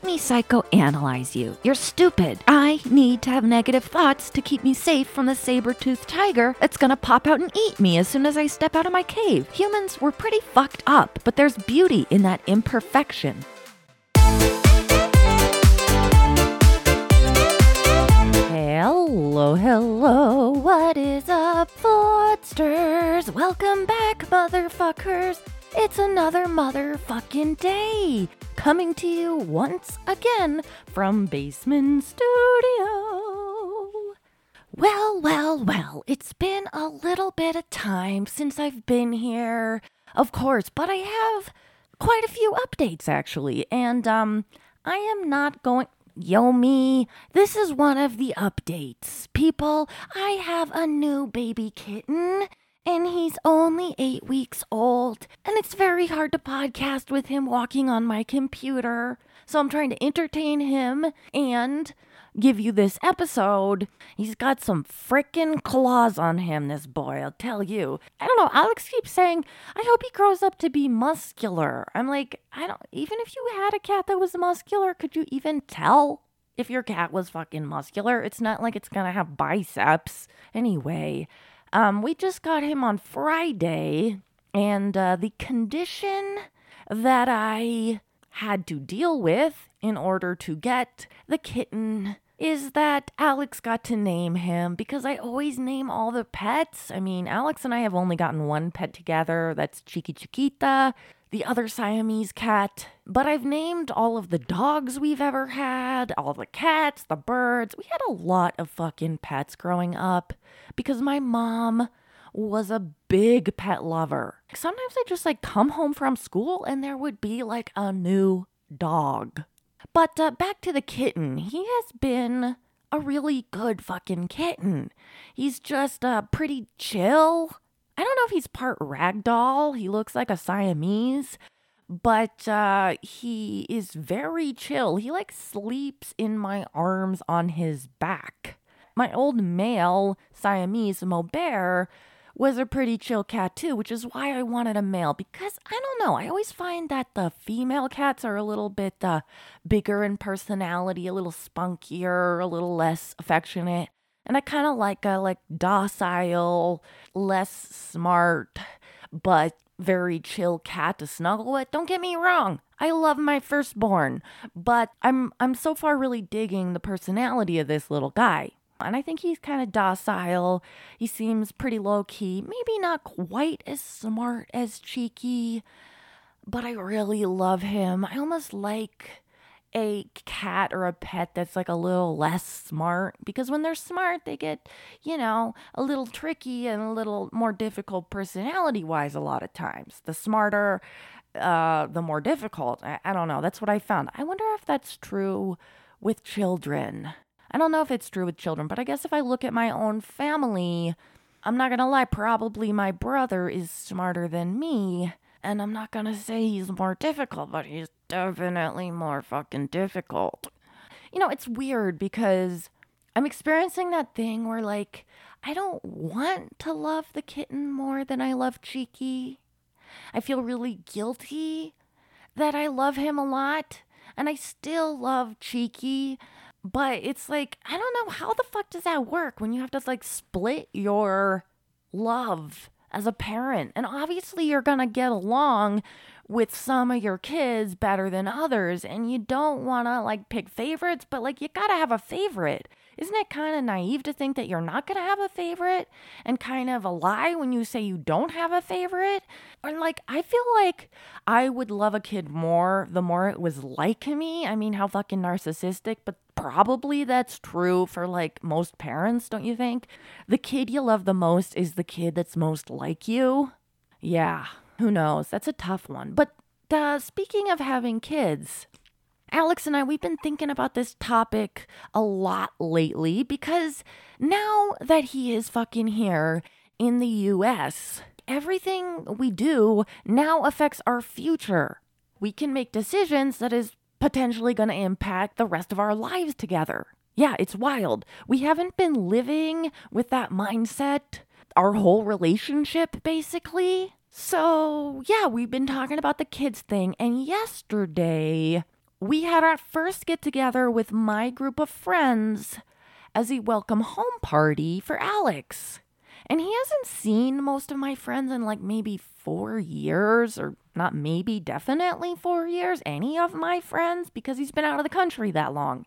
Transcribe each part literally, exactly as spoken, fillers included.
me psychoanalyze you. You're stupid. I need to have negative thoughts to keep me safe from the saber-toothed tiger that's gonna pop out and eat me as soon as I step out of my cave. Humans were pretty fucked up, but there's beauty in that imperfection. Hello, hello, what is up, Footsters? Welcome back, motherfuckers. It's another motherfucking day, coming to you once again from Basement Studio. Well, well, well, it's been a little bit of time since I've been here, of course, but I have quite a few updates, actually, and, um, I am not going... Yo, me, this is one of the updates. People, I have a new baby kitten, and he's only eight weeks old, and it's very hard to podcast with him walking on my computer. So I'm trying to entertain him and give you this episode. He's got some frickin' claws on him, this boy, I'll tell you. I don't know, Alex keeps saying, I hope he grows up to be muscular. I'm like, I don't, even if you had a cat that was muscular, could you even tell if your cat was fucking muscular? It's not like it's gonna have biceps. Anyway, um, we just got him on Friday, and uh, the condition that I had to deal with in order to get the kitten is that Alex got to name him, because I always name all the pets. I mean, Alex and I have only gotten one pet together. That's Chiqui Chiquita, the other Siamese cat. But I've named all of the dogs we've ever had, all the cats, the birds. We had a lot of fucking pets growing up because my mom was a big pet lover. Sometimes I just like come home from school and there would be like a new dog. But uh, back to the kitten. He has been a really good fucking kitten. He's just uh, pretty chill. I don't know if he's part ragdoll. He looks like a Siamese. But uh, he is very chill. He like sleeps in my arms on his back. My old male Siamese, Maubert, was a pretty chill cat too, which is why I wanted a male, because I don't know, I always find that the female cats are a little bit uh, bigger in personality, a little spunkier, a little less affectionate, and I kind of like a like docile, less smart, but very chill cat to snuggle with. Don't get me wrong, I love my firstborn, but I'm I'm so far really digging the personality of this little guy. And I think he's kind of docile. He seems pretty low-key. Maybe not quite as smart as Cheeky, but I really love him. I almost like a cat or a pet that's like a little less smart. Because when they're smart, they get, you know, a little tricky and a little more difficult personality-wise a lot of times. The smarter, uh, the more difficult. I, I don't know. That's what I found. I wonder if that's true with children. I don't know if it's true with children, but I guess if I look at my own family, I'm not gonna lie, probably my brother is smarter than me, and I'm not gonna say he's more difficult, but he's definitely more fucking difficult. You know, it's weird because I'm experiencing that thing where, like, I don't want to love the kitten more than I love Cheeky. I feel really guilty that I love him a lot, and I still love Cheeky. But it's like, I don't know, how the fuck does that work when you have to like split your love as a parent? And obviously you're gonna get along with some of your kids better than others, and you don't wanna like pick favorites, but like you gotta have a favorite. Isn't it kind of naive to think that you're not gonna have a favorite, and kind of a lie when you say you don't have a favorite? Or like, I feel like I would love a kid more the more it was like me. I mean, how fucking narcissistic, but probably that's true for like most parents, don't you think? The kid you love the most is the kid that's most like you. Yeah, who knows? That's a tough one. But uh, speaking of having kids, Alex and I, we've been thinking about this topic a lot lately because now that he is fucking here in the U S, everything we do now affects our future. We can make decisions that is potentially going to impact the rest of our lives together. Yeah, it's wild. We haven't been living with that mindset our whole relationship, basically. So, yeah, we've been talking about the kids thing. And yesterday, we had our first get together with my group of friends as a welcome home party for Alex. And he hasn't seen most of my friends in like maybe four years, or not maybe, definitely four years, any of my friends, because he's been out of the country that long.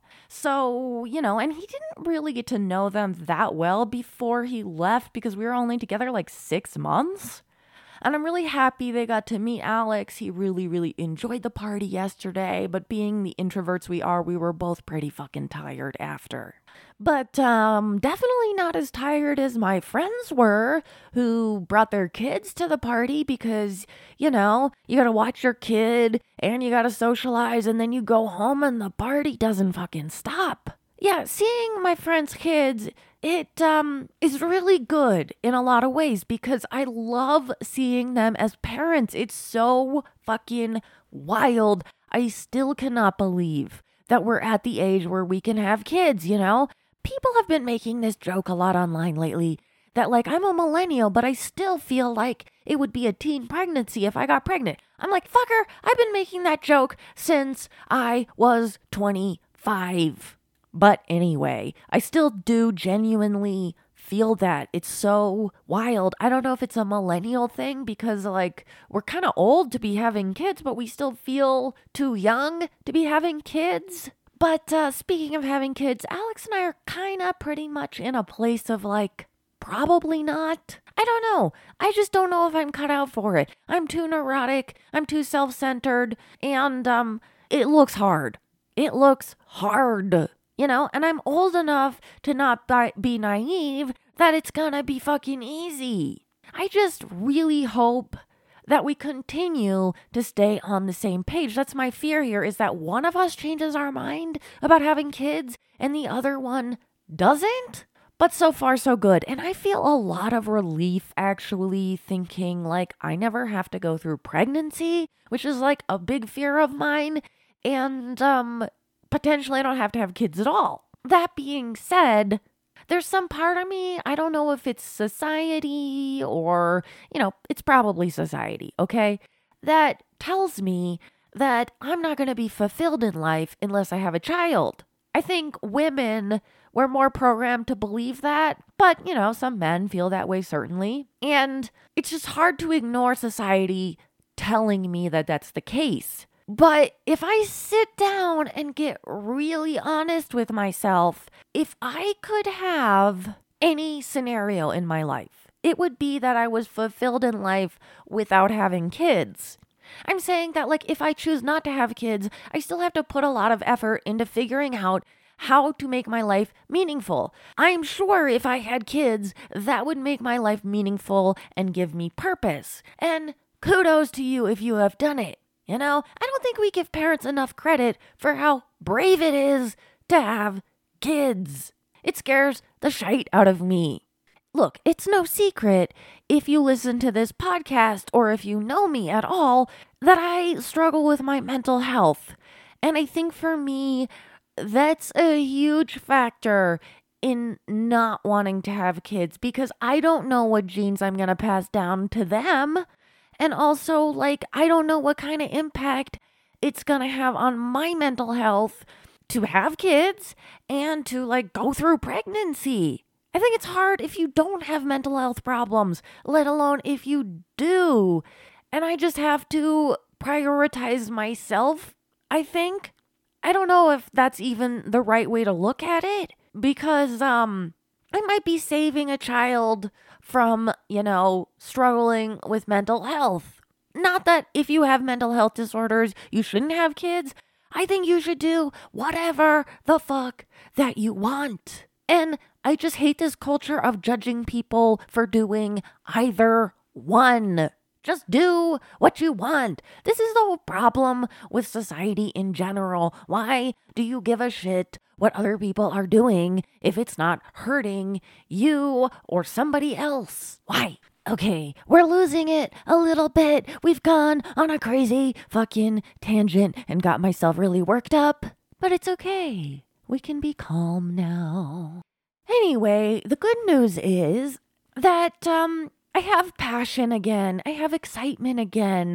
So, you know, and he didn't really get to know them that well before he left because we were only together like six months. And I'm really happy they got to meet Alex. He really, really enjoyed the party yesterday, but being the introverts we are, we were both pretty fucking tired after. But um, definitely not as tired as my friends were who brought their kids to the party because, you know, you gotta watch your kid and you gotta socialize and then you go home and the party doesn't fucking stop. Yeah, seeing my friends' kids, it um is really good in a lot of ways because I love seeing them as parents. It's so fucking wild. I still cannot believe that we're at the age where we can have kids, you know? People have been making this joke a lot online lately that like I'm a millennial, but I still feel like it would be a teen pregnancy if I got pregnant. I'm like, fucker, I've been making that joke since I was twenty-five. But anyway, I still do genuinely feel that. It's so wild. I don't know if it's a millennial thing because like we're kind of old to be having kids, but we still feel too young to be having kids. But uh, speaking of having kids, Alex and I are kind of pretty much in a place of like, probably not. I don't know. I just don't know if I'm cut out for it. I'm too neurotic. I'm too self-centered. And um, it looks hard. It looks hard. You know, and I'm old enough to not be naive that it's gonna be fucking easy. I just really hope that we continue to stay on the same page. That's my fear here, is that one of us changes our mind about having kids and the other one doesn't. But so far, so good. And I feel a lot of relief actually thinking like I never have to go through pregnancy, which is like a big fear of mine. And, um... potentially I don't have to have kids at all. That being said, there's some part of me, I don't know if it's society or, you know, it's probably society, okay, that tells me that I'm not going to be fulfilled in life unless I have a child. I think women were more programmed to believe that, but, you know, some men feel that way certainly. And it's just hard to ignore society telling me that that's the case. But if I sit down and get really honest with myself, if I could have any scenario in my life, it would be that I was fulfilled in life without having kids. I'm saying that, like, if I choose not to have kids, I still have to put a lot of effort into figuring out how to make my life meaningful. I'm sure if I had kids, that would make my life meaningful and give me purpose. And kudos to you if you have done it. You know, I don't think we give parents enough credit for how brave it is to have kids. It scares the shite out of me. Look, it's no secret, if you listen to this podcast or if you know me at all, that I struggle with my mental health. And I think for me, that's a huge factor in not wanting to have kids because I don't know what genes I'm going to pass down to them. And also, like, I don't know what kind of impact it's going to have on my mental health to have kids and to, like, go through pregnancy. I think it's hard if you don't have mental health problems, let alone if you do. And I just have to prioritize myself, I think. I don't know if that's even the right way to look at it because, um... I might be saving a child from, you know, struggling with mental health. Not that if you have mental health disorders, you shouldn't have kids. I think you should do whatever the fuck that you want. And I just hate this culture of judging people for doing either one. Just do what you want. This is the whole problem with society in general. Why do you give a shit what other people are doing if it's not hurting you or somebody else? Why? Okay, we're losing it a little bit. We've gone on a crazy fucking tangent and got myself really worked up. But it's okay. We can be calm now. Anyway, the good news is that, um... I have passion again. I have excitement again.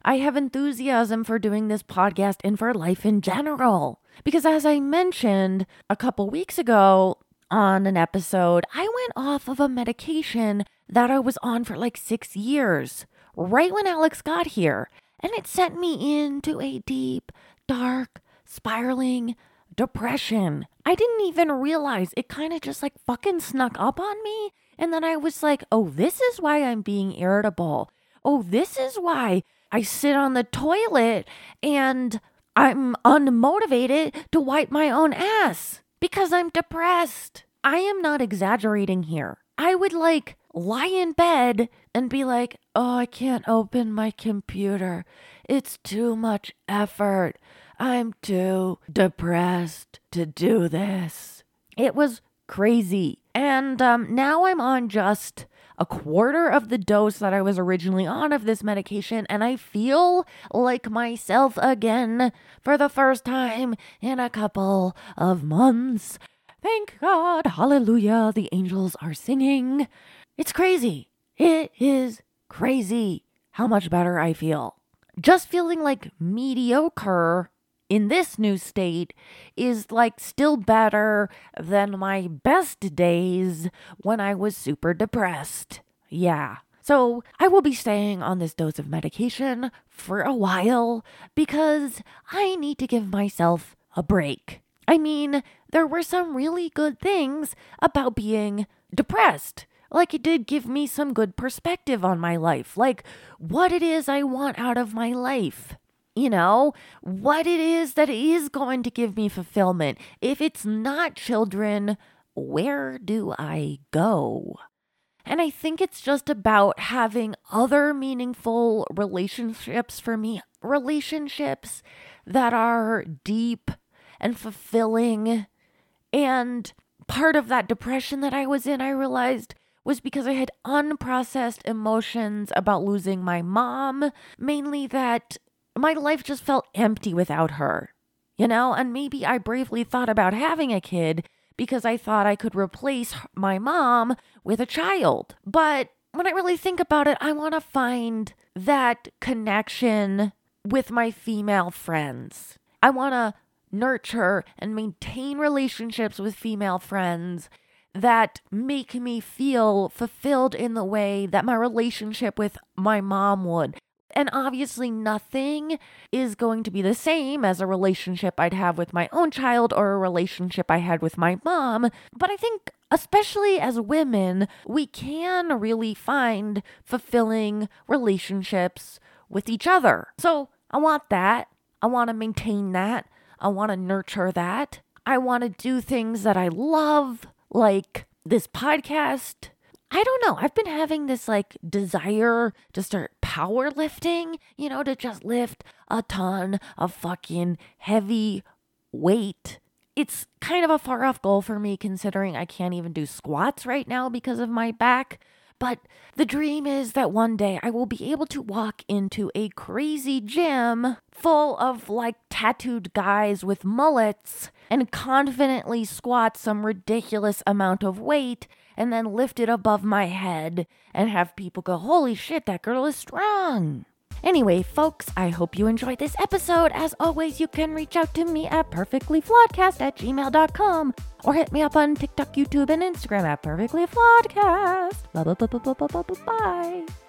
I have enthusiasm for doing this podcast and for life in general. Because as I mentioned a couple weeks ago on an episode, I went off of a medication that I was on for like six years, right when Alex got here. And it sent me into a deep, dark, spiraling depression. I didn't even realize it kind of just like fucking snuck up on me. And then I was like, oh, this is why I'm being irritable. Oh, this is why I sit on the toilet and I'm unmotivated to wipe my own ass because I'm depressed. I am not exaggerating here. I would like lie in bed and be like, oh, I can't open my computer. It's too much effort. I'm too depressed to do this. It was crazy. And um, now I'm on just a quarter of the dose that I was originally on of this medication, and I feel like myself again for the first time in a couple of months. Thank God, hallelujah, the angels are singing. It's crazy. It is crazy how much better I feel. Just feeling like mediocre in this new state is like still better than my best days when I was super depressed. Yeah. So I will be staying on this dose of medication for a while because I need to give myself a break. I mean, there were some really good things about being depressed. Like it did give me some good perspective on my life, like what it is I want out of my life. You know, what it is that is going to give me fulfillment. If it's not children, where do I go? And I think it's just about having other meaningful relationships for me, relationships that are deep and fulfilling. And part of that depression that I was in, I realized, was because I had unprocessed emotions about losing my mom, mainly that my life just felt empty without her, you know, and maybe I bravely thought about having a kid because I thought I could replace my mom with a child. But when I really think about it, I want to find that connection with my female friends. I want to nurture and maintain relationships with female friends that make me feel fulfilled in the way that my relationship with my mom would. And obviously nothing is going to be the same as a relationship I'd have with my own child or a relationship I had with my mom. But I think, especially as women, we can really find fulfilling relationships with each other. So I want that. I want to maintain that. I want to nurture that. I want to do things that I love, like this podcast. I don't know. I've been having this like desire to start powerlifting, you know, to just lift a ton of fucking heavy weight. It's kind of a far off goal for me considering I can't even do squats right now because of my back. But the dream is that one day I will be able to walk into a crazy gym full of like tattooed guys with mullets and confidently squat some ridiculous amount of weight and then lift it above my head and have people go, holy shit, that girl is strong. Anyway, folks, I hope you enjoyed this episode. As always, you can reach out to me at perfectlyflawedcast at gmail dot com or hit me up on TikTok, YouTube, and Instagram at perfectlyflawedcast. Bye bye bye bye bye bye bye bye.